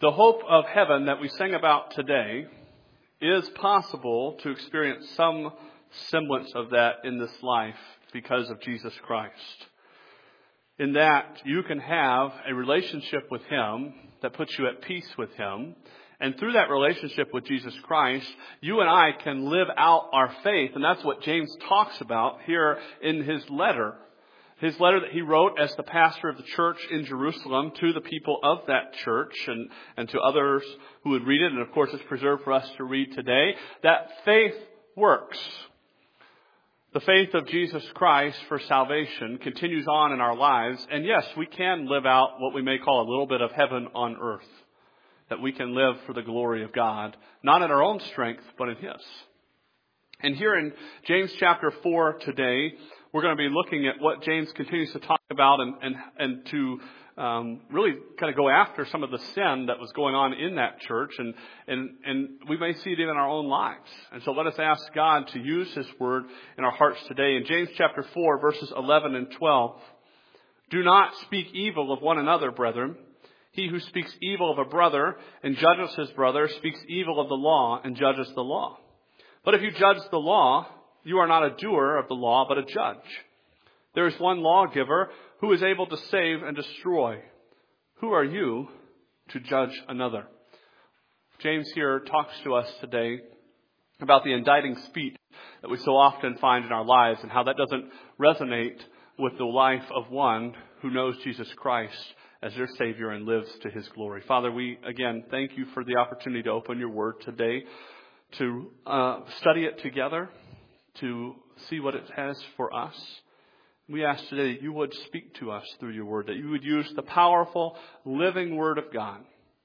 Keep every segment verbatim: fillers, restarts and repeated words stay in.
The hope of heaven that we sing about today is possible to experience some semblance of that in this life because of Jesus Christ. In that you can have a relationship with Him that puts you at peace with Him. And through that relationship with Jesus Christ, you and I can live out our faith. And that's what James talks about here in his letter. His letter that he wrote as the pastor of the church in Jerusalem to the people of that church and, and to others who would read it. And of course, it's preserved for us to read today. That faith works. The faith of Jesus Christ for salvation continues on in our lives. And yes, we can live out what we may call a little bit of heaven on earth. That we can live for the glory of God, not in our own strength, but in His. And here in James chapter four today, we're going to be looking at what James continues to talk about and, and, and to um, really kind of go after some of the sin that was going on in that church. And, and, and we may see it even in our own lives. And so let us ask God to use His word in our hearts today. In James chapter four, verses eleven and twelve, "Do not speak evil of one another, brethren. He who speaks evil of a brother and judges his brother speaks evil of the law and judges the law. But if you judge the law, you are not a doer of the law, but a judge. There is one lawgiver who is able to save and destroy. Who are you to judge another?" James here talks to us today about the indicting speech that we so often find in our lives and how that doesn't resonate with the life of one who knows Jesus Christ as their Savior and lives to His glory. Father, we again thank You for the opportunity to open Your Word today, to uh, study it together, to see what it has for us. We ask today that You would speak to us through Your Word, that You would use the powerful, living Word of God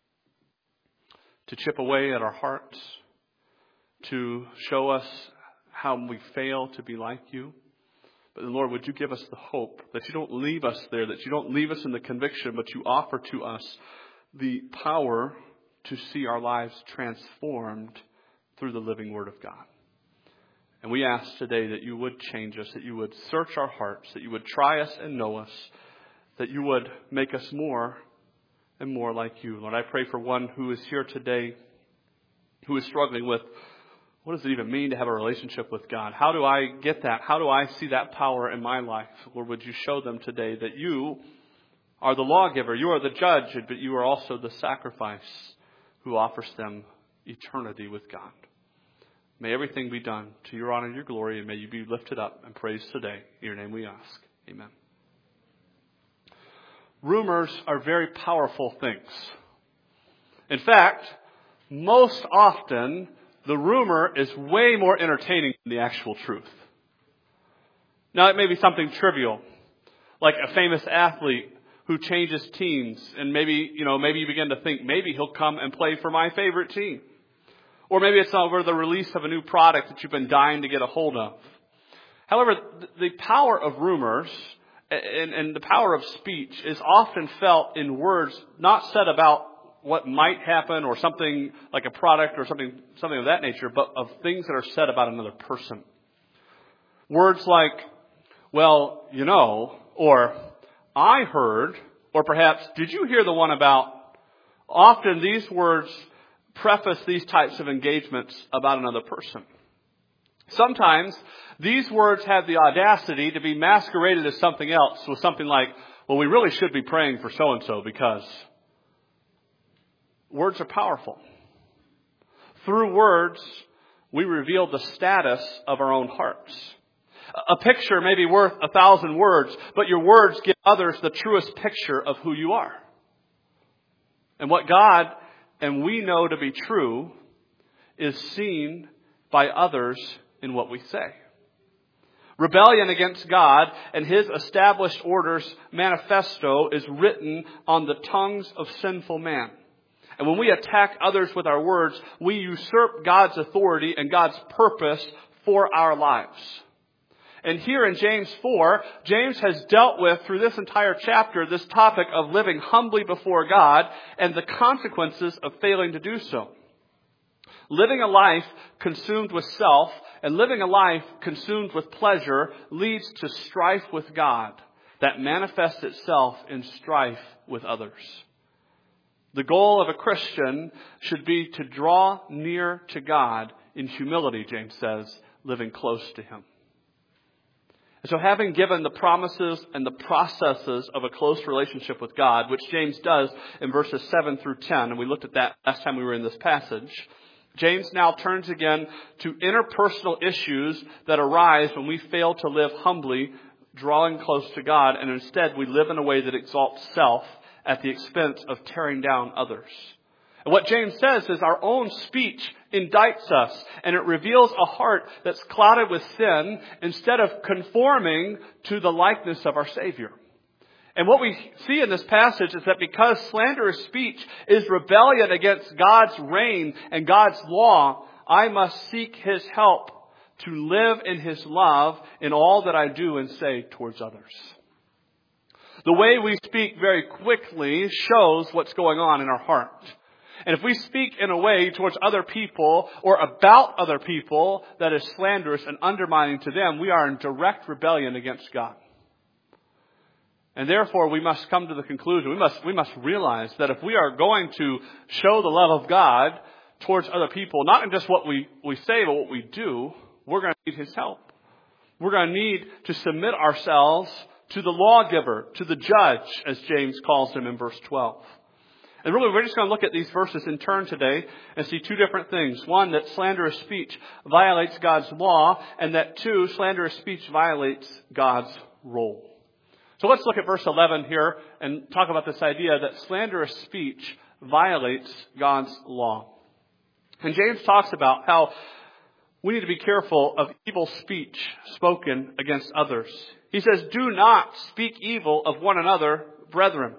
to chip away at our hearts, to show us how we fail to be like You. But Lord, would You give us the hope that You don't leave us there, that You don't leave us in the conviction, but You offer to us the power to see our lives transformed through the living Word of God. And we ask today that You would change us, that You would search our hearts, that You would try us and know us, that You would make us more and more like You. Lord, I pray for one who is here today who is struggling with, what does it even mean to have a relationship with God? How do I get that? How do I see that power in my life? Lord, would You show them today that You are the lawgiver, You are the judge, but You are also the sacrifice who offers them eternity with God. May everything be done to Your honor and Your glory, and may You be lifted up and praised today. In Your name we ask. Amen. Rumors are very powerful things. In fact, most often, the rumor is way more entertaining than the actual truth. Now, it may be something trivial, like a famous athlete who changes teams, and maybe, you know, maybe you begin to think, maybe he'll come and play for my favorite team. Or maybe it's over the release of a new product that you've been dying to get a hold of. However, the power of rumors and, and the power of speech is often felt in words not said about what might happen or something like a product or something something of that nature, but of things that are said about another person. Words like, well, you know, or I heard, or perhaps, did you hear the one about? Often these words preface these types of engagements about another person. Sometimes these words have the audacity to be masqueraded as something else, with something like, well, we really should be praying for so-and-so because... Words are powerful. Through words, we reveal the status of our own hearts. A picture may be worth a thousand words, but your words give others the truest picture of who you are. And what God and we know to be true is seen by others in what we say. Rebellion against God and His established orders manifesto is written on the tongues of sinful man. And when we attack others with our words, we usurp God's authority and God's purpose for our lives. And here in James four, James has dealt with, through this entire chapter, this topic of living humbly before God and the consequences of failing to do so. Living a life consumed with self and living a life consumed with pleasure leads to strife with God that manifests itself in strife with others. The goal of a Christian should be to draw near to God in humility, James says, living close to Him. And so having given the promises and the processes of a close relationship with God, which James does in verses seven through ten, and we looked at that last time we were in this passage, James now turns again to interpersonal issues that arise when we fail to live humbly, drawing close to God, and instead we live in a way that exalts self at the expense of tearing down others. And what James says is our own speech indicts us, and it reveals a heart that's clouded with sin instead of conforming to the likeness of our Savior. And what we see in this passage is that because slanderous speech is rebellion against God's reign and God's law, I must seek His help to live in His love in all that I do and say towards others. The way we speak very quickly shows what's going on in our heart. And if we speak in a way towards other people or about other people that is slanderous and undermining to them, we are in direct rebellion against God. And therefore, we must come to the conclusion, we must, we must realize that if we are going to show the love of God towards other people, not in just what we, we say, but what we do, we're going to need His help. We're going to need to submit ourselves to the lawgiver, to the judge, as James calls him in verse twelve. And really, we're just going to look at these verses in turn today and see two different things. One, that slanderous speech violates God's law, and that two, slanderous speech violates God's role. So let's look at verse eleven here and talk about this idea that slanderous speech violates God's law. And James talks about how we need to be careful of evil speech spoken against others. He says, do not speak evil of one another, brethren.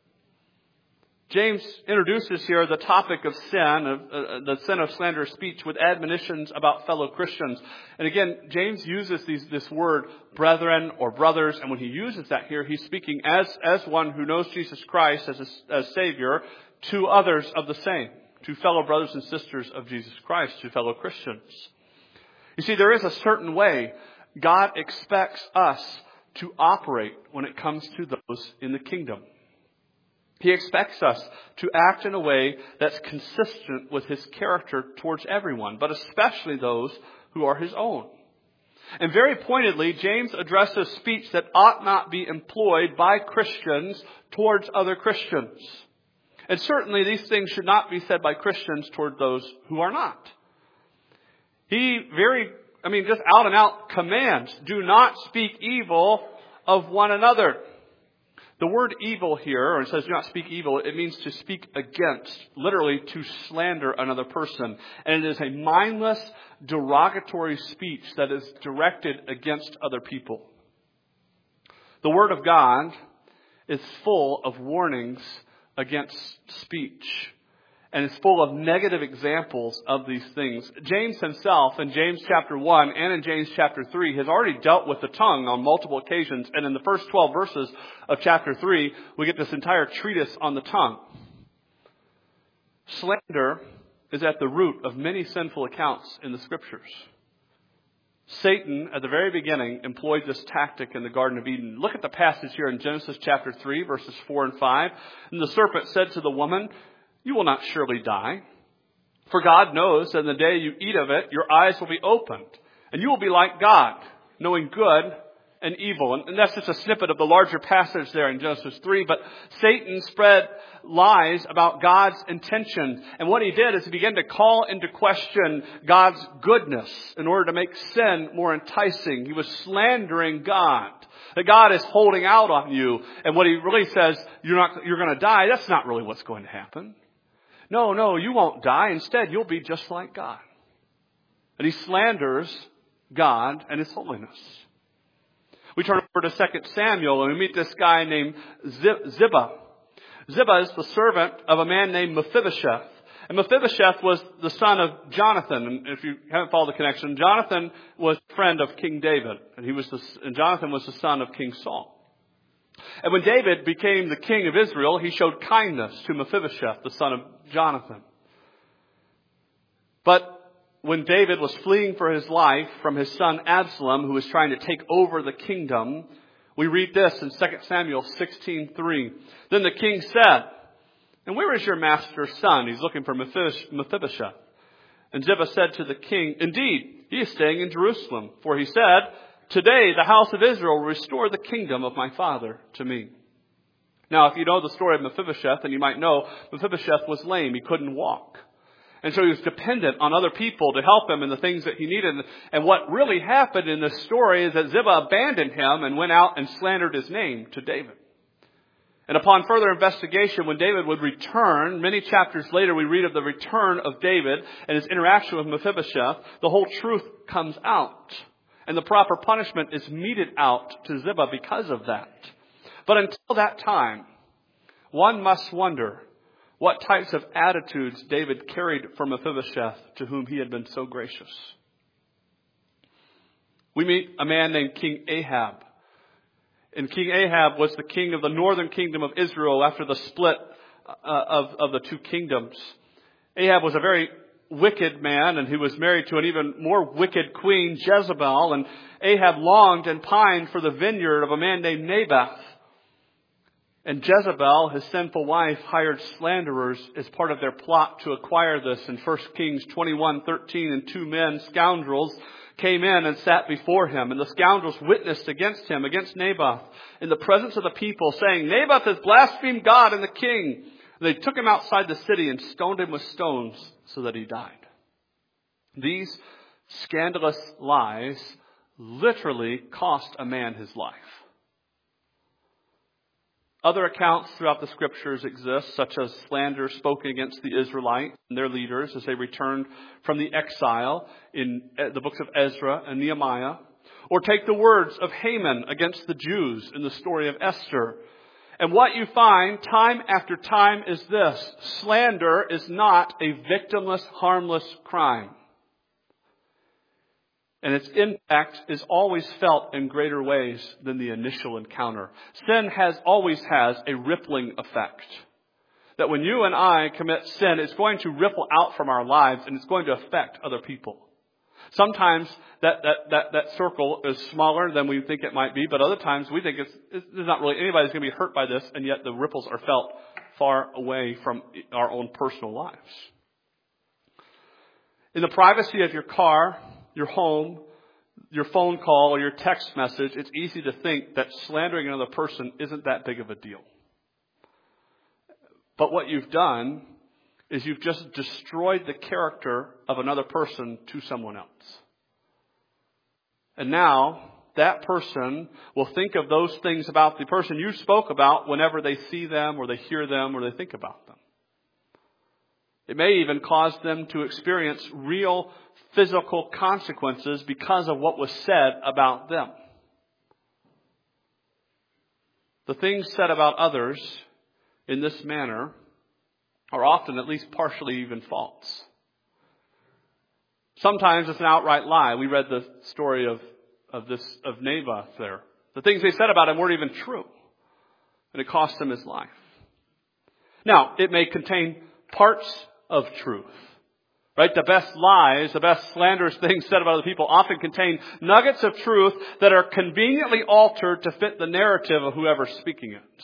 James introduces here the topic of sin, of uh, the sin of slanderous speech, with admonitions about fellow Christians. And again, James uses these, this word, brethren or brothers, and when he uses that here, he's speaking as, as one who knows Jesus Christ as, a, as Savior to others of the same, to fellow brothers and sisters of Jesus Christ, to fellow Christians. You see, there is a certain way God expects us to operate when it comes to those in the kingdom. He expects us to act in a way that's consistent with His character towards everyone, but especially those who are His own. And very pointedly, James addresses speech that ought not be employed by Christians towards other Christians. And certainly these things should not be said by Christians toward those who are not. He very, I mean, just out and out commands, do not speak evil of one another. The word evil here, or it says do not speak evil, it means to speak against, literally to slander another person. And it is a mindless, derogatory speech that is directed against other people. The Word of God is full of warnings against speech. And it's full of negative examples of these things. James himself, in James chapter one and in James chapter three, has already dealt with the tongue on multiple occasions. And in the first twelve verses of chapter three, we get this entire treatise on the tongue. Slander is at the root of many sinful accounts in the Scriptures. Satan, at the very beginning, employed this tactic in the Garden of Eden. Look at the passage here in Genesis chapter three, verses four and five. And the serpent said to the woman, you will not surely die. For God knows that in the day you eat of it, your eyes will be opened, and you will be like God, knowing good and evil. And, and that's just a snippet of the larger passage there in Genesis three. But Satan spread lies about God's intentions. And what he did is he began to call into question God's goodness in order to make sin more enticing. He was slandering God. That God is holding out on you. And what he really says, you're not, you're going to die. That's not really what's going to happen. No, no, you won't die. Instead, you'll be just like God. And he slanders God and His holiness. We turn over to Second Samuel and we meet this guy named Ziba. Ziba is the servant of a man named Mephibosheth. And Mephibosheth was the son of Jonathan. And if you haven't followed the connection, Jonathan was a friend of King David. And he was the, and Jonathan was the son of King Saul. And when David became the king of Israel, he showed kindness to Mephibosheth, the son of Jonathan. But when David was fleeing for his life from his son Absalom, who was trying to take over the kingdom, we read this in Second Samuel sixteen three. Then the king said, And where is your master's son? He's looking for Mephibosheth. And Ziba said to the king, indeed, he is staying in Jerusalem. For he said, today the house of Israel will restore the kingdom of my father to me. Now, if you know the story of Mephibosheth, then you might know Mephibosheth was lame. He couldn't walk. And so he was dependent on other people to help him in the things that he needed. And what really happened in this story is that Ziba abandoned him and went out and slandered his name to David. And upon further investigation, when David would return, many chapters later we read of the return of David and his interaction with Mephibosheth, the whole truth comes out. And the proper punishment is meted out to Ziba because of that. But until that time, one must wonder what types of attitudes David carried for Mephibosheth, to whom he had been so gracious. We meet a man named King Ahab. And King Ahab was the king of the northern kingdom of Israel after the split uh, of, of the two kingdoms. Ahab was a very wicked man, and he was married to an even more wicked queen, Jezebel. And Ahab longed and pined for the vineyard of a man named Naboth. And Jezebel, his sinful wife, hired slanderers as part of their plot to acquire this. In First Kings twenty-one thirteen, and two men, scoundrels, came in and sat before him. And the scoundrels witnessed against him, against Naboth, in the presence of the people, saying, Naboth has blasphemed God and the king. And they took him outside the city and stoned him with stones so that he died. These scandalous lies literally cost a man his life. Other accounts throughout the scriptures exist, such as slander spoken against the Israelites and their leaders as they returned from the exile in the books of Ezra and Nehemiah. Or take the words of Haman against the Jews in the story of Esther. And what you find time after time is this: slander is not a victimless, harmless crime. And its impact is always felt in greater ways than the initial encounter. Sin has always has a rippling effect. That when you and I commit sin, it's going to ripple out from our lives and it's going to affect other people. Sometimes that, that, that, that circle is smaller than we think it might be, but other times we think it's, it's there's not really anybody who's going to be hurt by this, and yet the ripples are felt far away from our own personal lives. In the privacy of your car, your home, your phone call, or your text message, it's easy to think that slandering another person isn't that big of a deal. But what you've done is you've just destroyed the character of another person to someone else. And now that person will think of those things about the person you spoke about whenever they see them or they hear them or they think about them. It may even cause them to experience real physical consequences because of what was said about them. The things said about others in this manner are often at least partially even false. Sometimes it's an outright lie. We read the story of, of this of Naboth there. The things they said about him weren't even true. And it cost him his life. Now, it may contain parts of truth. Right? The best lies, the best slanderous things said about other people often contain nuggets of truth that are conveniently altered to fit the narrative of whoever's speaking it.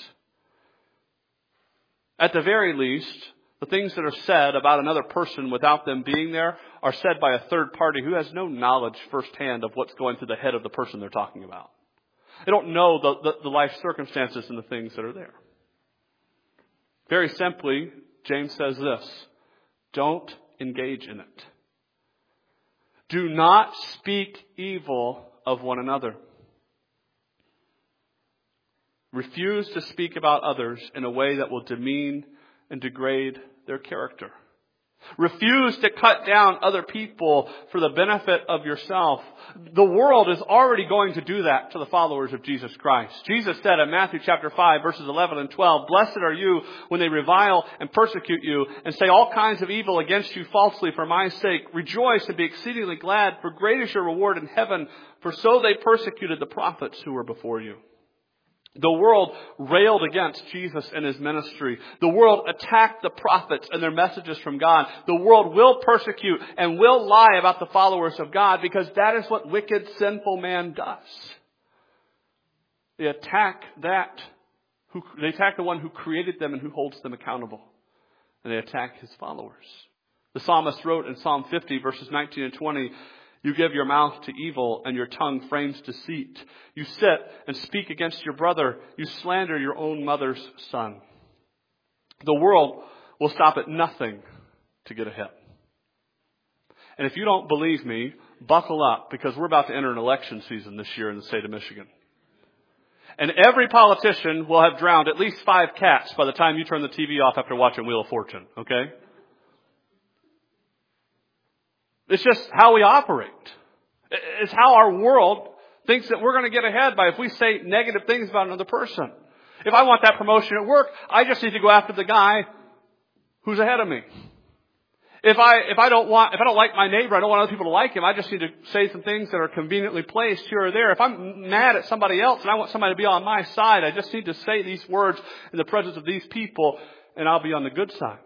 At the very least, the things that are said about another person without them being there are said by a third party who has no knowledge firsthand of what's going through the head of the person they're talking about. They don't know the, the, the life circumstances and the things that are there. Very simply, James says this: don't engage in it. Do not speak evil of one another. Refuse to speak about others in a way that will demean and degrade their character. Refuse to cut down other people for the benefit of yourself. The world is already going to do that to the followers of Jesus Christ. Jesus said in Matthew chapter five, verses eleven and twelve, "Blessed are you when they revile and persecute you and say all kinds of evil against you falsely for my sake. Rejoice and be exceedingly glad, for great is your reward in heaven, for so they persecuted the prophets who were before you." The world railed against Jesus and his ministry. The world attacked the prophets and their messages from God. The world will persecute and will lie about the followers of God because that is what wicked, sinful man does. They attack that who they attack the one who created them and who holds them accountable. and they attack his followers. The psalmist wrote in Psalm fifty, verses nineteen and twenty, "You give your mouth to evil, and your tongue frames deceit. You sit and speak against your brother. You slander your own mother's son." The world will stop at nothing to get ahead. And if you don't believe me, buckle up, because we're about to enter an election season this year in the state of Michigan. And every politician will have drowned at least five cats by the time you turn the T V off after watching Wheel of Fortune, okay? It's just how we operate. It's how our world thinks that we're going to get ahead by if we say negative things about another person. If I want that promotion at work, I just need to go after the guy who's ahead of me. If I if I don't want if I don't like my neighbor, I don't want other people to like him, I just need to say some things that are conveniently placed here or there. If I'm mad at somebody else and I want somebody to be on my side, I just need to say these words in the presence of these people, and I'll be on the good side.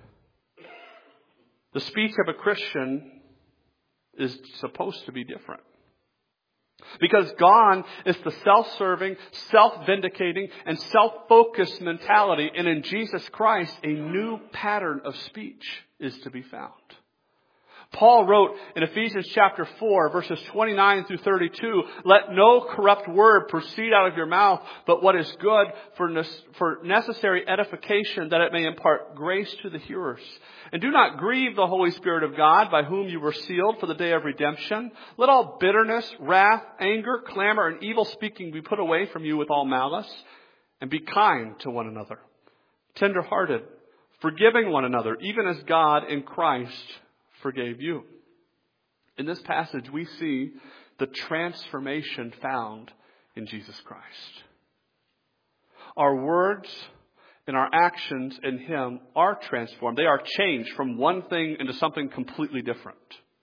The speech of a Christian is supposed to be different. Because gone is the self-serving, self-vindicating, and self-focused mentality. And in Jesus Christ, a new pattern of speech is to be found. Paul wrote in Ephesians chapter four, verses twenty-nine through thirty-two, "Let no corrupt word proceed out of your mouth, but what is good for ne- for necessary edification, that it may impart grace to the hearers. And do not grieve the Holy Spirit of God, by whom you were sealed for the day of redemption. Let all bitterness, wrath, anger, clamor, and evil speaking be put away from you with all malice. And be kind to one another, tender-hearted, forgiving one another, even as God in Christ forgave you." In this passage, we see the transformation found in Jesus Christ. Our words and our actions in Him are transformed. They are changed from one thing into something completely different.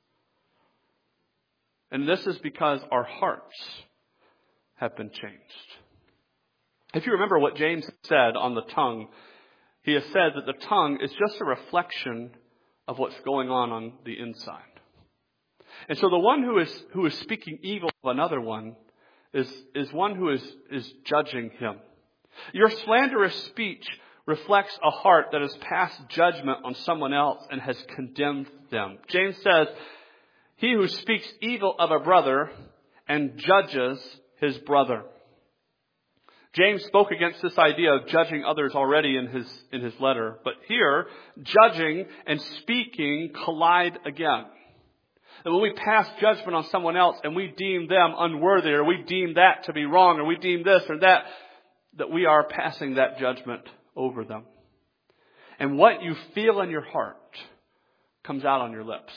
And this is because our hearts have been changed. If you remember what James said on the tongue, he has said that the tongue is just a reflection of what's going on on the inside. And so the one who is who is speaking evil of another one is, is one who is, is judging him. Your slanderous speech reflects a heart that has passed judgment on someone else and has condemned them. James says, "He who speaks evil of a brother and judges his brother." James spoke against this idea of judging others already in his in his letter. But here, judging and speaking collide again. That when we pass judgment on someone else and we deem them unworthy, or we deem that to be wrong, or we deem this or that, that we are passing that judgment over them. And what you feel in your heart comes out on your lips.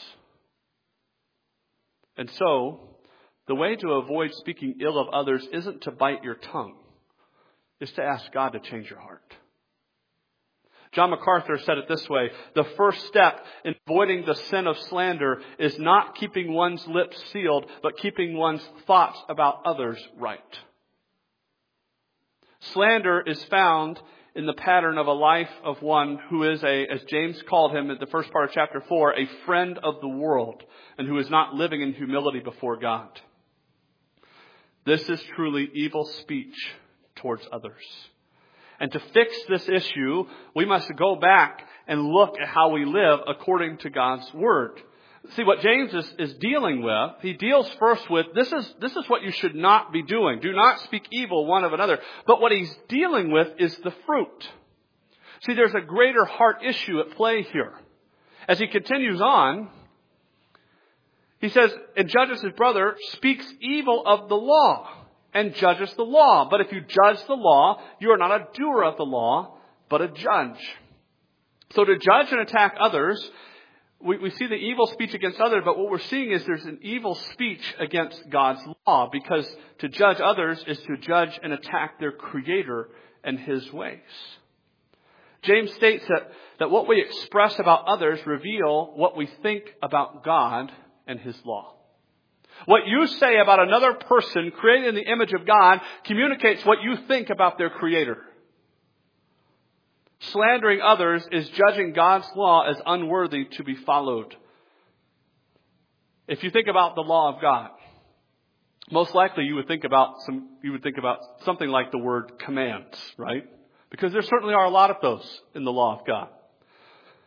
And so, the way to avoid speaking ill of others isn't to bite your tongue. Is to ask God to change your heart. John MacArthur said it this way: "The first step in avoiding the sin of slander is not keeping one's lips sealed, but keeping one's thoughts about others right." Slander is found in the pattern of a life of one who is a, as James called him at the first part of chapter four, a friend of the world, and who is not living in humility before God. This is truly evil speech towards others. And to fix this issue, we must go back and look at how we live according to God's Word. See, what James is, is dealing with, he deals first with, this is, this is what you should not be doing. Do not speak evil one of another. But what he's dealing with is the fruit. See, there's a greater heart issue at play here. As he continues on, he says, "And judges his brother, speaks evil of the law, and judges the law. But if you judge the law, you are not a doer of the law, but a judge." So to judge and attack others, we, we see the evil speech against others, but what we're seeing is there's an evil speech against God's law, because to judge others is to judge and attack their Creator and His ways. James states that, that what we express about others reveal what we think about God and His law. What you say about another person created in the image of God communicates what you think about their Creator. Slandering others is judging God's law as unworthy to be followed. If you think about the law of God, most likely you would think about some you would think about something like the word commands, right? Because there certainly are a lot of those in the law of God.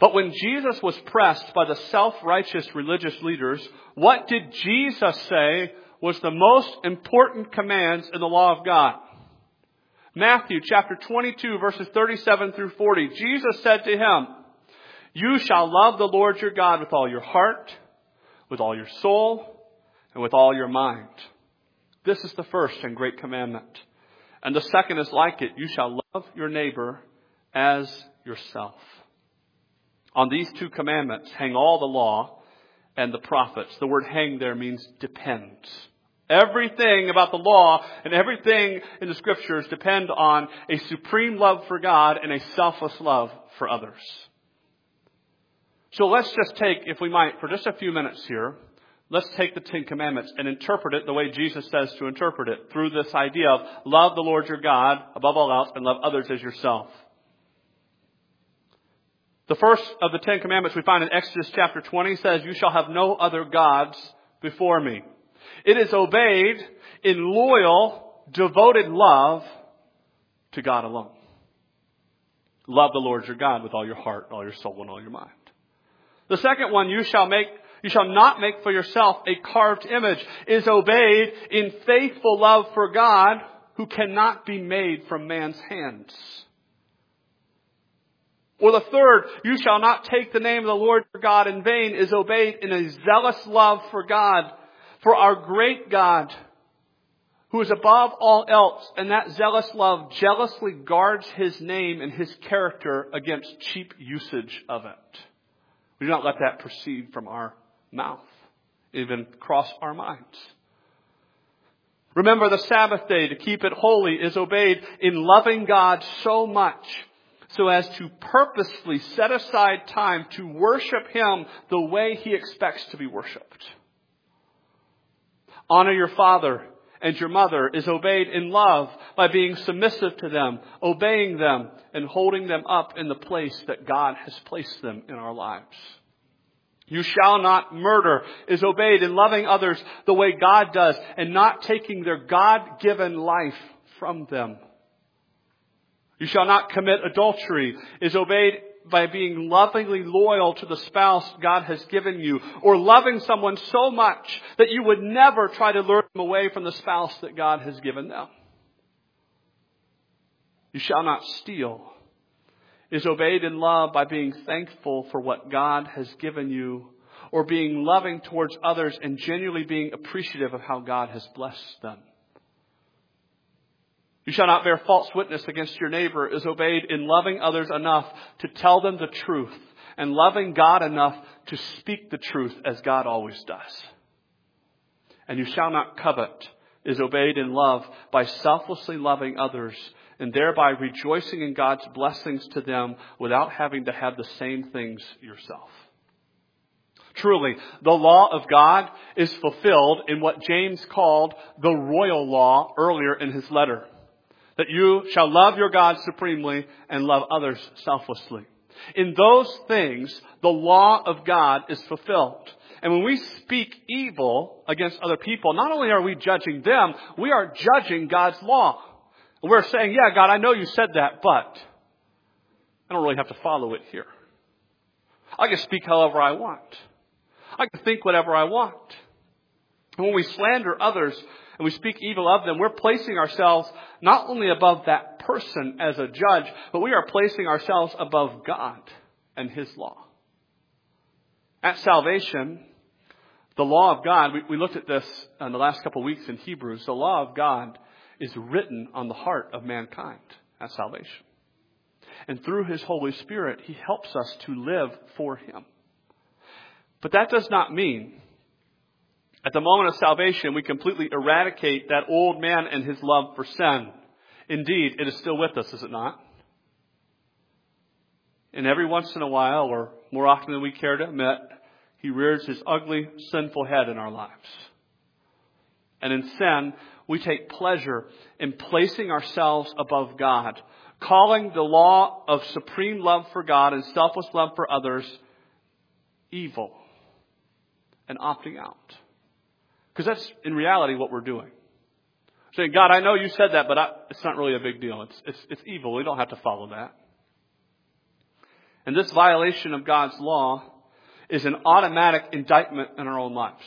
But when Jesus was pressed by the self-righteous religious leaders, what did Jesus say was the most important commands in the law of God? Matthew chapter twenty-two, verses thirty-seven through forty. Jesus said to him, "You shall love the Lord your God with all your heart, with all your soul, and with all your mind. This is the first and great commandment. And the second is like it. You shall love your neighbor as yourself. On these two commandments hang all the law and the prophets." The word hang there means depend. Everything about the law and everything in the scriptures depend on a supreme love for God and a selfless love for others. So let's just take, if we might, for just a few minutes here, let's take the Ten Commandments and interpret it the way Jesus says to interpret it, through this idea of love the Lord your God above all else and love others as yourself. The first of the Ten Commandments we find in Exodus chapter twenty says, "You shall have no other gods before me." It is obeyed in loyal, devoted love to God alone. Love the Lord your God with all your heart, all your soul, and all your mind. The second one, you shall make, you shall not make for yourself a carved image, is obeyed in faithful love for God, who cannot be made from man's hands. Or the third, you shall not take the name of the Lord your God in vain, is obeyed in a zealous love for God, for our great God, who is above all else, and that zealous love jealously guards his name and his character against cheap usage of it. We do not let that proceed from our mouth, even cross our minds. Remember the Sabbath day to keep it holy is obeyed in loving God so much so as to purposefully set aside time to worship Him the way He expects to be worshiped. Honor your father and your mother is obeyed in love by being submissive to them, obeying them, and holding them up in the place that God has placed them in our lives. You shall not murder is obeyed in loving others the way God does and not taking their God-given life from them. You shall not commit adultery is obeyed by being lovingly loyal to the spouse God has given you, or loving someone so much that you would never try to lure them away from the spouse that God has given them. You shall not steal is obeyed in love by being thankful for what God has given you, or being loving towards others and genuinely being appreciative of how God has blessed them. You shall not bear false witness against your neighbor is obeyed in loving others enough to tell them the truth and loving God enough to speak the truth as God always does. And you shall not covet is obeyed in love by selflessly loving others and thereby rejoicing in God's blessings to them without having to have the same things yourself. Truly, the law of God is fulfilled in what James called the royal law earlier in his letter. That you shall love your God supremely and love others selflessly. In those things, the law of God is fulfilled. And when we speak evil against other people, not only are we judging them, we are judging God's law. We're saying, yeah, God, I know you said that, but I don't really have to follow it here. I can speak however I want. I can think whatever I want. And when we slander others and we speak evil of them, we're placing ourselves not only above that person as a judge, but we are placing ourselves above God and His law. At salvation, the law of God, we, we looked at this in the last couple of weeks in Hebrews, the law of God is written on the heart of mankind at salvation. And through His Holy Spirit, He helps us to live for Him. But that does not mean at the moment of salvation, we completely eradicate that old man and his love for sin. Indeed, it is still with us, is it not? And every once in a while, or more often than we care to admit, he rears his ugly, sinful head in our lives. And in sin, we take pleasure in placing ourselves above God, calling the law of supreme love for God and selfless love for others evil, and opting out. Because that's, in reality, what we're doing. Saying, God, I know you said that, but I, it's not really a big deal. It's, it's, it's evil. We don't have to follow that. And this violation of God's law is an automatic indictment in our own lives.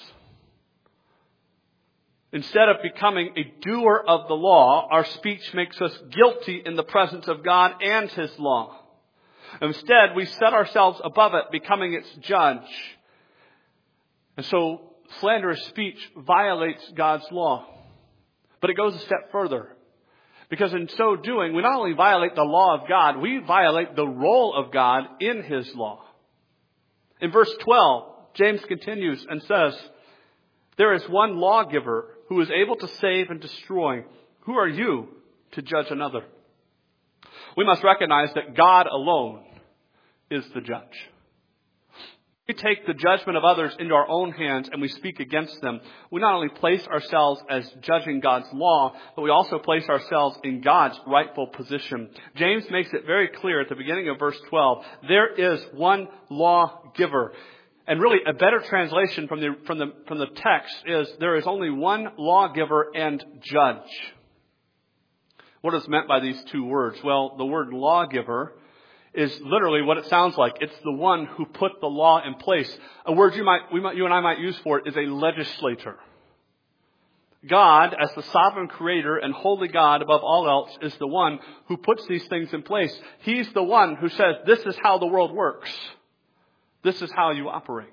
Instead of becoming a doer of the law, our speech makes us guilty in the presence of God and His law. Instead, we set ourselves above it, becoming its judge. And so, slanderous speech violates God's law. But it goes a step further. Because in so doing, we not only violate the law of God, we violate the role of God in His law. In verse twelve, James continues and says, "There is one lawgiver who is able to save and destroy. Who are you to judge another?" We must recognize that God alone is the judge. We take the judgment of others into our own hands and we speak against them. We not only place ourselves as judging God's law, but we also place ourselves in God's rightful position. James makes it very clear at the beginning of verse twelve, there is one lawgiver. And really a better translation from the, from the, from the text is there is only one lawgiver and judge. What is meant by these two words? Well, the word lawgiver is literally what it sounds like. It's the one who put the law in place. A word you might, we might, you and I might use for it is a legislator. God, as the sovereign creator and holy God above all else, is the one who puts these things in place. He's the one who says, this is how the world works. This is how you operate.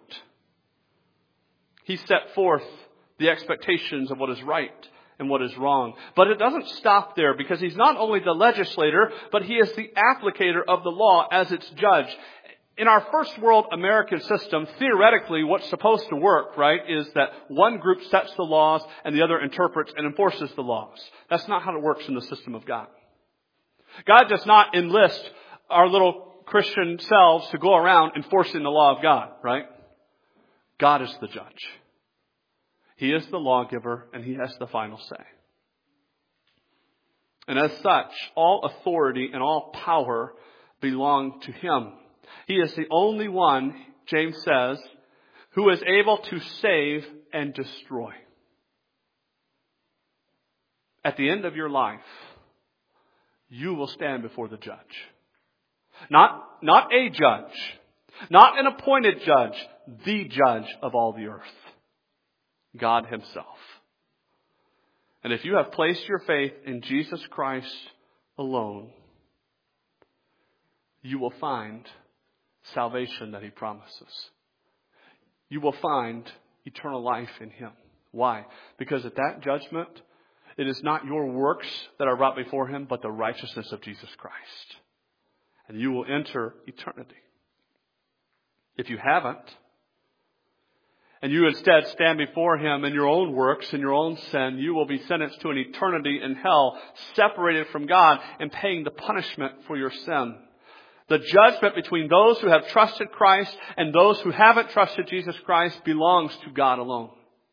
He set forth the expectations of what is right and what is wrong. But it doesn't stop there, because He's not only the legislator, but He is the applicator of the law as its judge. In our first world American system, theoretically what's supposed to work, right, is that one group sets the laws and the other interprets and enforces the laws. That's not how it works in the system of God. God does not enlist our little Christian selves to go around enforcing the law of God, right? God is the judge. He is the lawgiver, and He has the final say. And as such, all authority and all power belong to Him. He is the only one, James says, who is able to save and destroy. At the end of your life, you will stand before the judge. Not, not a judge, not an appointed judge, the judge of all the earth. God Himself. And if you have placed your faith in Jesus Christ alone, you will find salvation that He promises. You will find eternal life in Him. Why? Because at that judgment, it is not your works that are brought before Him, but the righteousness of Jesus Christ. And you will enter eternity. If you haven't, and you instead stand before Him in your own works, in your own sin, you will be sentenced to an eternity in hell, separated from God and paying the punishment for your sin. The judgment between those who have trusted Christ and those who haven't trusted Jesus Christ belongs to God alone.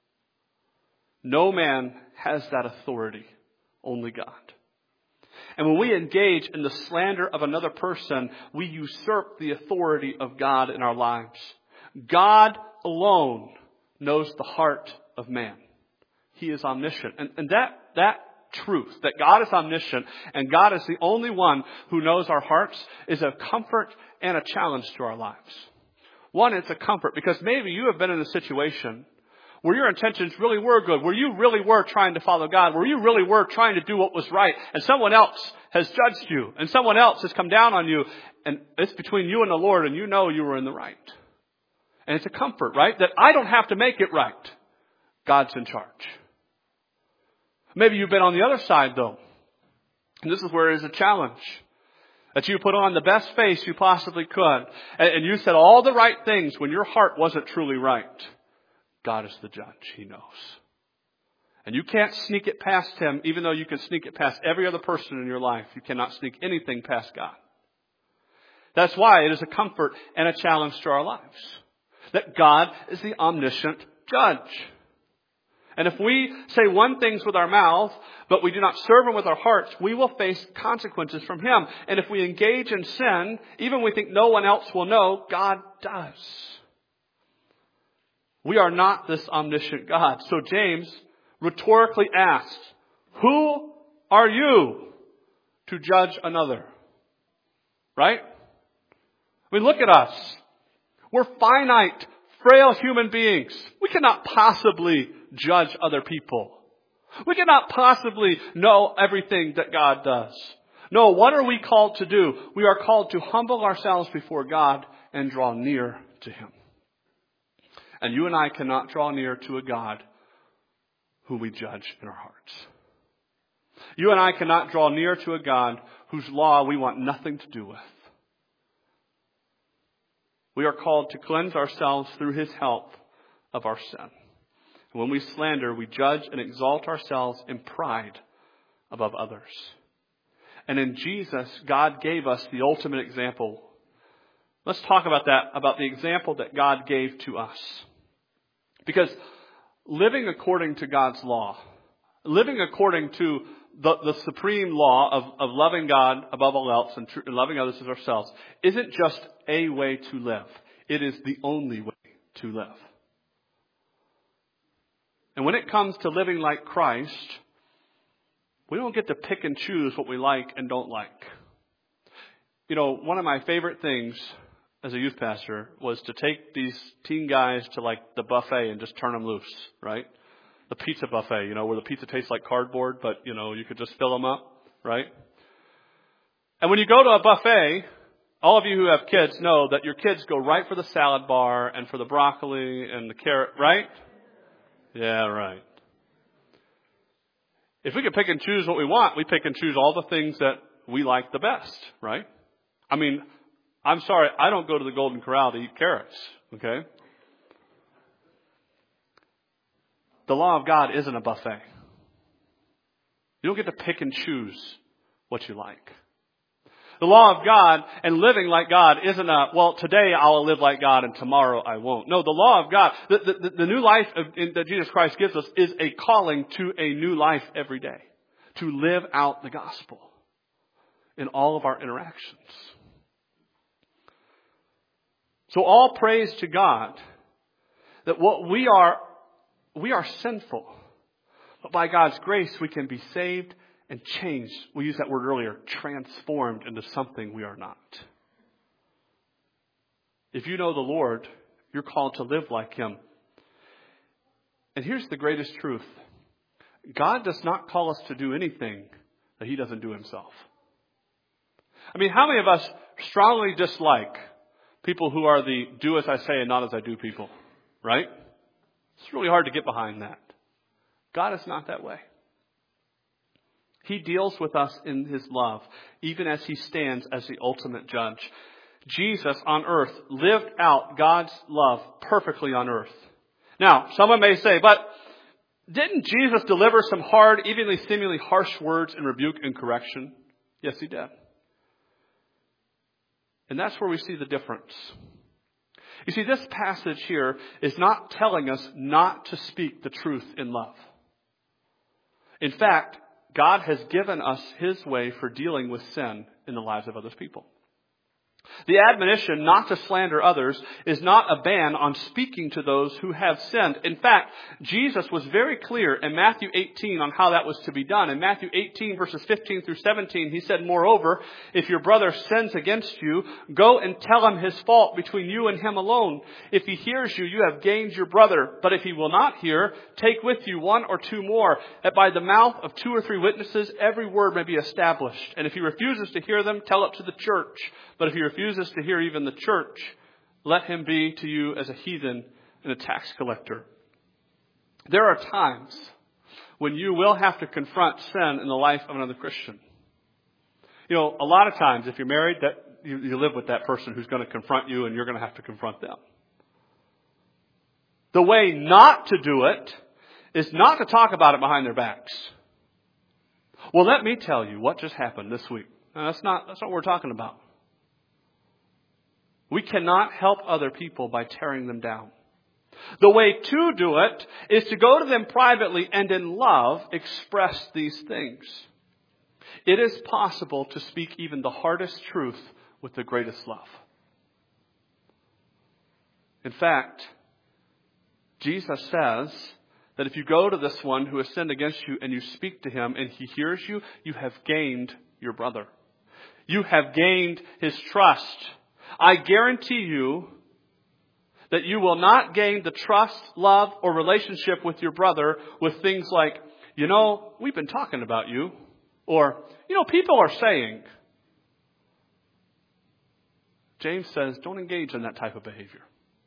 No man has that authority, only God. And when we engage in the slander of another person, we usurp the authority of God in our lives. God alone knows the heart of man. He is omniscient. And, and that, that truth, that God is omniscient and God is the only one who knows our hearts, is a comfort and a challenge to our lives. One, it's a comfort because maybe you have been in a situation where your intentions really were good, where you really were trying to follow God, where you really were trying to do what was right, and someone else has judged you, and someone else has come down on you, and it's between you and the Lord, and you know you were in the right. And it's a comfort, right? That I don't have to make it right. God's in charge. Maybe you've been on the other side, though. And this is where it is a challenge. That you put on the best face you possibly could. And you said all the right things when your heart wasn't truly right. God is the judge. He knows. And you can't sneak it past Him, even though you can sneak it past every other person in your life. You cannot sneak anything past God. That's why it is a comfort and a challenge to our lives. That God is the omniscient judge. And if we say one thing with our mouth, but we do not serve Him with our hearts, we will face consequences from Him. And if we engage in sin, even when we think no one else will know, God does. We are not this omniscient God. So James rhetorically asks, who are you to judge another? Right? I mean, look at us. We're finite, frail human beings. We cannot possibly judge other people. We cannot possibly know everything that God does. No, what are we called to do? We are called to humble ourselves before God and draw near to Him. And you and I cannot draw near to a God who we judge in our hearts. You and I cannot draw near to a God whose law we want nothing to do with. We are called to cleanse ourselves through His help of our sin. And when we slander, we judge and exalt ourselves in pride above others. And in Jesus, God gave us the ultimate example. Let's talk about that, about the example that God gave to us. Because living according to God's law, living according to the, the supreme law of, of loving God above all else and, tr- and loving others as ourselves, isn't just a way to live. It is the only way to live. And when it comes to living like Christ, we don't get to pick and choose what we like and don't like. You know, one of my favorite things as a youth pastor was to take these teen guys to like the buffet and just turn them loose, right? The pizza buffet, you know, where the pizza tastes like cardboard, but, you know, you could just fill them up, right? And when you go to a buffet, all of you who have kids know that your kids go right for the salad bar and for the broccoli and the carrot, right? Yeah, right. If we could pick and choose what we want, we pick and choose all the things that we like the best, right? I mean, I'm sorry, I don't go to the Golden Corral to eat carrots, okay? The law of God isn't a buffet. You don't get to pick and choose what you like. The law of God and living like God isn't a, well, today I'll live like God and tomorrow I won't. No, the law of God, the, the, the new life of, in, that Jesus Christ gives us is a calling to a new life every day. To live out the gospel in all of our interactions. So all praise to God that what we are, we are sinful. But by God's grace we can be saved and changed. We used that word earlier, transformed into something we are not. If you know the Lord, you're called to live like Him. And here's the greatest truth. God does not call us to do anything that He doesn't do Himself. I mean, how many of us strongly dislike people who are the do as I say and not as I do people, right? It's really hard to get behind that. God is not that way. He deals with us in His love, even as He stands as the ultimate judge. Jesus on earth lived out God's love perfectly on earth. Now, someone may say, but didn't Jesus deliver some hard, evenly, seemingly harsh words in rebuke and correction? Yes, He did. And that's where we see the difference. You see, this passage here is not telling us not to speak the truth in love. In fact, God has given us His way for dealing with sin in the lives of other people. The admonition not to slander others is not a ban on speaking to those who have sinned. In fact, Jesus was very clear in Matthew eighteen on how that was to be done. In Matthew eighteen, verses fifteen through seventeen, He said, moreover, if your brother sins against you, go and tell him his fault between you and him alone. If he hears you, you have gained your brother. But if he will not hear, take with you one or two more, that by the mouth of two or three witnesses every word may be established. And if he refuses to hear them, tell it to the church. But if he refuses to hear even the church, let him be to you as a heathen and a tax collector. There are times when you will have to confront sin in the life of another Christian. You know, a lot of times if you're married, that you, you live with that person who's going to confront you and you're going to have to confront them. The way not to do it is not to talk about it behind their backs. Well, let me tell you what just happened this week. Now, that's not, that's not what we're talking about. We cannot help other people by tearing them down. The way to do it is to go to them privately and in love express these things. It is possible to speak even the hardest truth with the greatest love. In fact, Jesus says that if you go to this one who has sinned against you and you speak to him and he hears you, you have gained your brother. You have gained his trust. I guarantee you that you will not gain the trust, love, or relationship with your brother with things like, you know, we've been talking about you. Or, you know, people are saying. James says, don't engage in that type of behavior.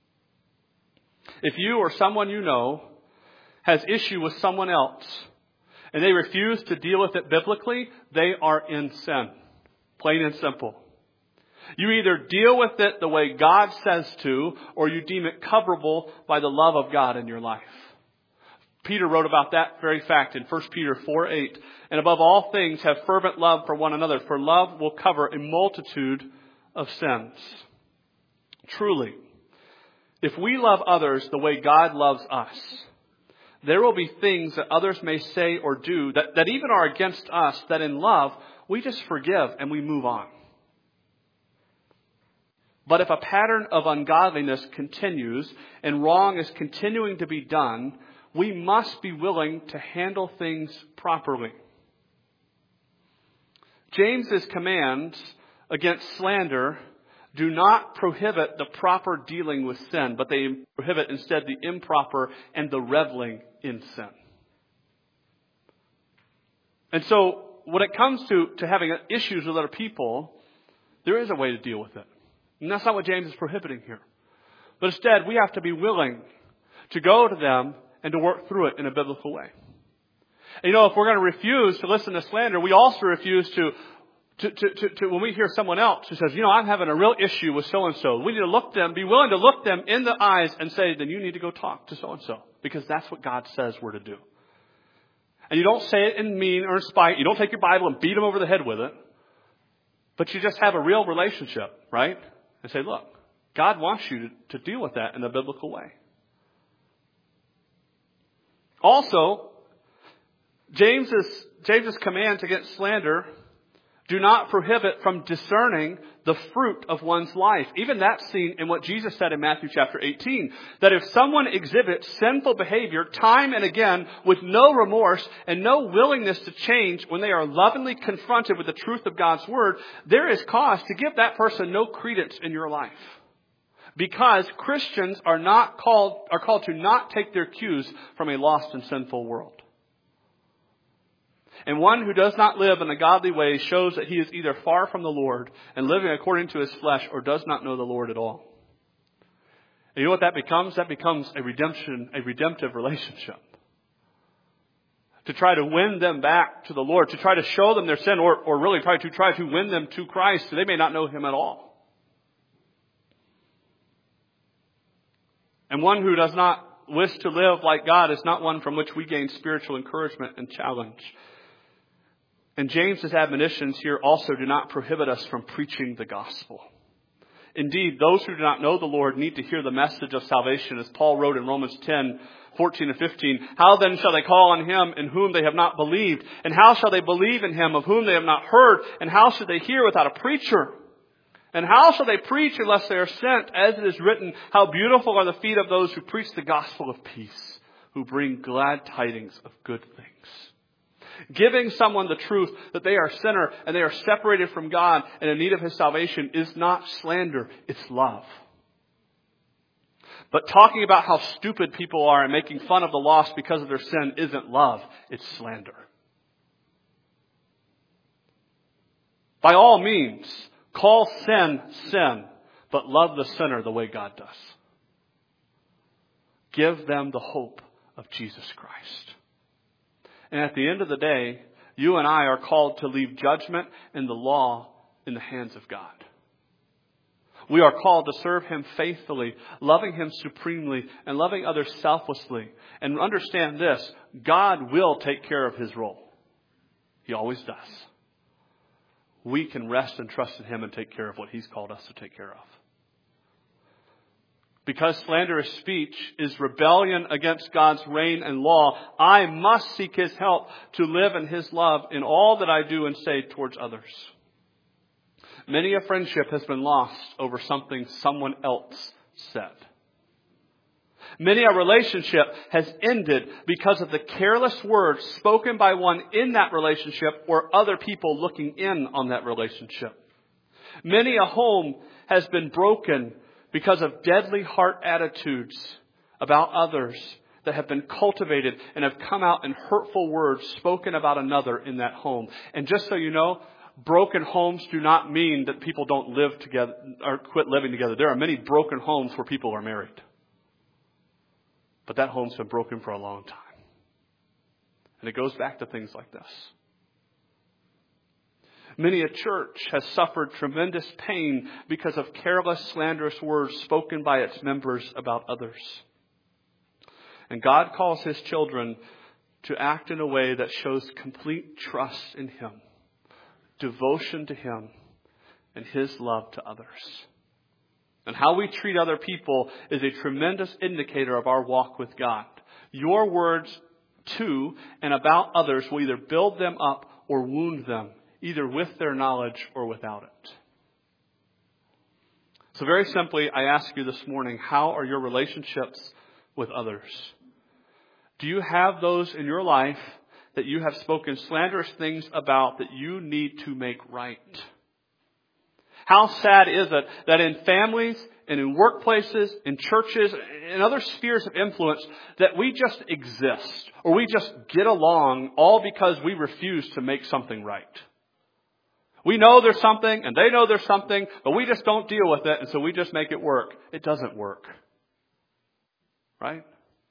If you or someone you know has issue with someone else and they refuse to deal with it biblically, they are in sin. Plain and simple. You either deal with it the way God says to, or you deem it coverable by the love of God in your life. Peter wrote about that very fact in First Peter four eight. And above all things, have fervent love for one another, for love will cover a multitude of sins. Truly, if we love others the way God loves us, there will be things that others may say or do that, that even are against us, that in love, we just forgive and we move on. But if a pattern of ungodliness continues and wrong is continuing to be done, we must be willing to handle things properly. James's commands against slander do not prohibit the proper dealing with sin, but they prohibit instead the improper and the reveling in sin. And so when it comes to, to having issues with other people, there is a way to deal with it. And that's not what James is prohibiting here. But instead, we have to be willing to go to them and to work through it in a biblical way. And you know, if we're going to refuse to listen to slander, we also refuse to, to, to, to, to when we hear someone else who says, you know, I'm having a real issue with so-and-so. We need to look them, be willing to look them in the eyes and say, then you need to go talk to so-and-so. Because that's what God says we're to do. And you don't say it in mean or in spite. You don't take your Bible and beat them over the head with it. But you just have a real relationship, right? And say, look, God wants you to, to deal with that in a biblical way. Also, James's, James's commands against slander do not prohibit from discerning the fruit of one's life. Even that's seen in what Jesus said in Matthew chapter eighteen. That if someone exhibits sinful behavior time and again with no remorse and no willingness to change when they are lovingly confronted with the truth of God's word, there is cause to give that person no credence in your life. Because Christians are not called, are called to not take their cues from a lost and sinful world. And one who does not live in a godly way shows that he is either far from the Lord and living according to his flesh, or does not know the Lord at all. And you know what that becomes? That becomes a redemption, a redemptive relationship. To try to win them back to the Lord, to try to show them their sin, or, or really try to try to win them to Christ. So they may not know him at all. And one who does not wish to live like God is not one from which we gain spiritual encouragement and challenge. And James's admonitions here also do not prohibit us from preaching the gospel. Indeed, those who do not know the Lord need to hear the message of salvation, as Paul wrote in Romans ten, fourteen and fifteen. How then shall they call on him in whom they have not believed? And how shall they believe in him of whom they have not heard? And how should they hear without a preacher? And how shall they preach unless they are sent? As it is written, how beautiful are the feet of those who preach the gospel of peace, who bring glad tidings of good things. Giving someone the truth that they are a sinner and they are separated from God and in need of his salvation is not slander, it's love. But talking about how stupid people are and making fun of the lost because of their sin isn't love, it's slander. By all means, call sin, sin, but love the sinner the way God does. Give them the hope of Jesus Christ. And at the end of the day, you and I are called to leave judgment and the law in the hands of God. We are called to serve him faithfully, loving him supremely, and loving others selflessly. And understand this, God will take care of his role. He always does. We can rest and trust in him and take care of what he's called us to take care of. Because slanderous speech is rebellion against God's reign and law, I must seek his help to live in his love in all that I do and say towards others. Many a friendship has been lost over something someone else said. Many a relationship has ended because of the careless words spoken by one in that relationship or other people looking in on that relationship. Many a home has been broken because of deadly heart attitudes about others that have been cultivated and have come out in hurtful words spoken about another in that home. And just so you know, broken homes do not mean that people don't live together or quit living together. There are many broken homes where people are married. But that home's been broken for a long time. And it goes back to things like this. Many a church has suffered tremendous pain because of careless, slanderous words spoken by its members about others. And God calls His children to act in a way that shows complete trust in Him, devotion to Him, and His love to others. And how we treat other people is a tremendous indicator of our walk with God. Your words to and about others will either build them up or wound them, either with their knowledge or without it. So very simply, I ask you this morning, how are your relationships with others? Do you have those in your life that you have spoken slanderous things about that you need to make right? How sad is it that in families and in workplaces, in churches, and other spheres of influence, that we just exist or we just get along all because we refuse to make something right? We know there's something and they know there's something, but we just don't deal with it, and so we just make it work. It doesn't work. Right?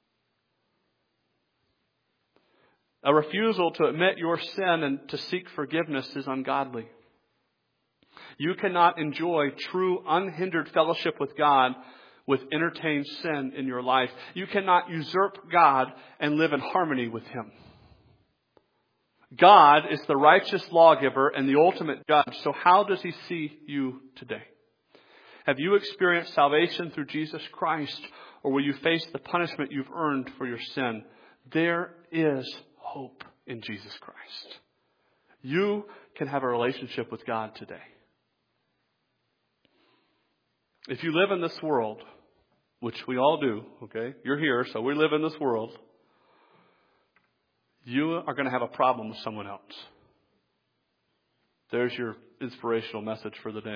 A refusal to admit your sin and to seek forgiveness is ungodly. You cannot enjoy true, unhindered fellowship with God with entertained sin in your life. You cannot usurp God and live in harmony with Him. God is the righteous lawgiver and the ultimate judge. So how does He see you today? Have you experienced salvation through Jesus Christ, or will you face the punishment you've earned for your sin? There is hope in Jesus Christ. You can have a relationship with God today. If you live in this world, which we all do, okay? You're here, so we live in this world. You are going to have a problem with someone else. There's your inspirational message for the day.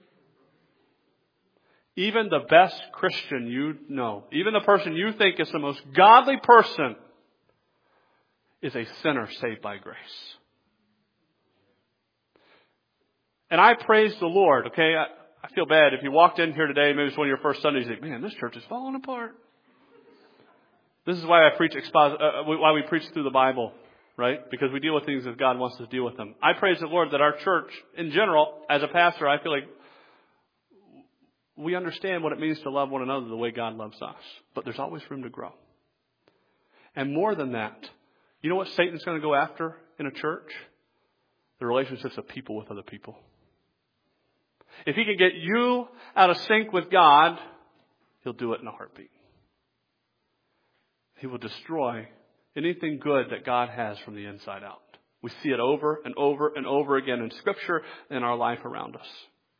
Even the best Christian you know, even the person you think is the most godly person, is a sinner saved by grace. And I praise the Lord, okay? I, I feel bad if you walked in here today, maybe it's one of your first Sundays, you think, man, this church is falling apart. This is why I preach, expos- uh, why we preach through the Bible, right? Because we deal with things as God wants us to deal with them. I praise the Lord that our church, in general, as a pastor, I feel like we understand what it means to love one another the way God loves us. But there's always room to grow. And more than that, you know what Satan's going to go after in a church? The relationships of people with other people. If he can get you out of sync with God, he'll do it in a heartbeat. He will destroy anything good that God has from the inside out. We see it over and over and over again in Scripture and in our life around us.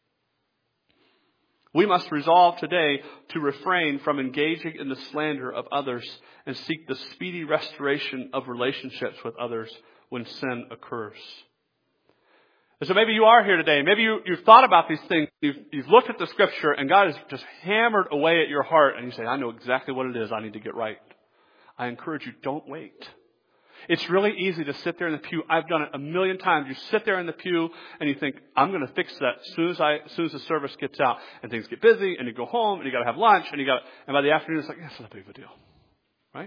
We must resolve today to refrain from engaging in the slander of others and seek the speedy restoration of relationships with others when sin occurs. And so maybe you are here today. Maybe you, you've thought about these things. You've, you've looked at the Scripture and God has just hammered away at your heart and you say, I know exactly what it is I need to get right. I encourage you, don't wait. It's really easy to sit there in the pew. I've done it a million times. You sit there in the pew and you think, I'm going to fix that as soon as I, as soon as the service gets out. And things get busy and you go home and you got to have lunch and you got, and by the afternoon it's like, that's not that big of a deal. Right?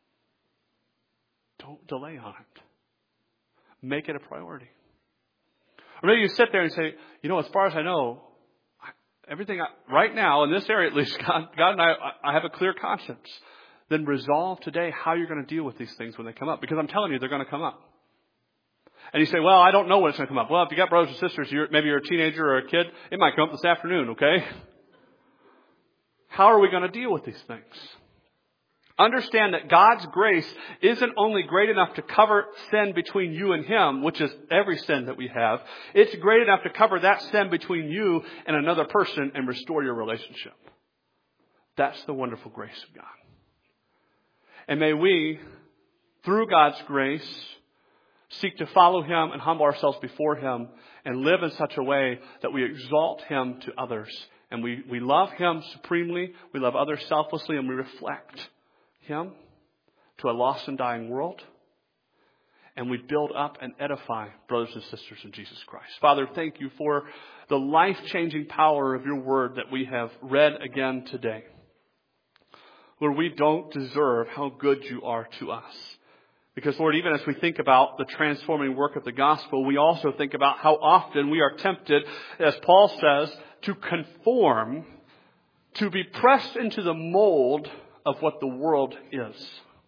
Don't delay on it. Make it a priority. Or maybe you sit there and say, you know, as far as I know, everything I, right now in this area at least, God, God and I, I have a clear conscience. Then resolve today how you're going to deal with these things when they come up. Because I'm telling you, they're going to come up. And you say, well, I don't know when it's going to come up. Well, if you got brothers and sisters, you're, maybe you're a teenager or a kid, it might come up this afternoon, okay? How are we going to deal with these things? Understand that God's grace isn't only great enough to cover sin between you and Him, which is every sin that we have. It's great enough to cover that sin between you and another person and restore your relationship. That's the wonderful grace of God. And may we, through God's grace, seek to follow Him and humble ourselves before Him and live in such a way that we exalt Him to others. And we, we love Him supremely, we love others selflessly, and we reflect Him to a lost and dying world. And we build up and edify brothers and sisters in Jesus Christ. Father, thank you for the life-changing power of your word that we have read again today. Lord, we don't deserve how good you are to us. Because, Lord, even as we think about the transforming work of the gospel, we also think about how often we are tempted, as Paul says, to conform, to be pressed into the mold of what the world is.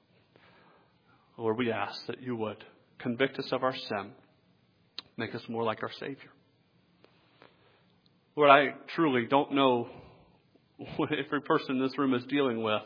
Lord, we ask that you would convict us of our sin, make us more like our Savior. Lord, I truly don't know what every person in this room is dealing with.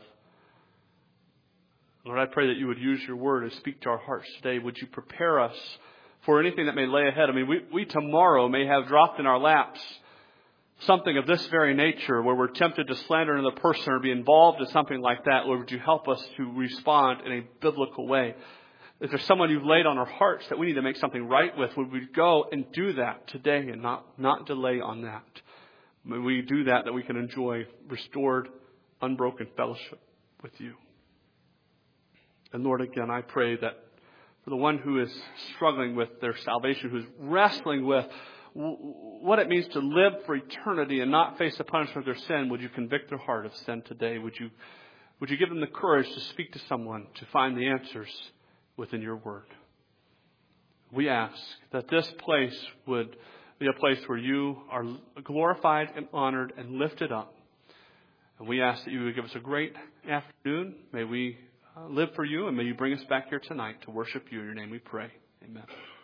Lord, I pray that you would use your word and speak to our hearts today. Would you prepare us for anything that may lay ahead? I mean, we, we tomorrow may have dropped in our laps something of this very nature where we're tempted to slander another person or be involved in something like that. Lord, would you help us to respond in a biblical way? If there's someone you've laid on our hearts that we need to make something right with, would we go and do that today and not, not delay on that? May we do that, that we can enjoy restored, unbroken fellowship with you. And Lord, again, I pray that for the one who is struggling with their salvation, who's wrestling with what it means to live for eternity and not face the punishment of their sin, would you convict their heart of sin today? Would you, would you give them the courage to speak to someone to find the answers within your word? We ask that this place would be a place where you are glorified and honored and lifted up. And we ask that you would give us a great afternoon. May we live for you, and may you bring us back here tonight to worship you. In your name we pray. Amen.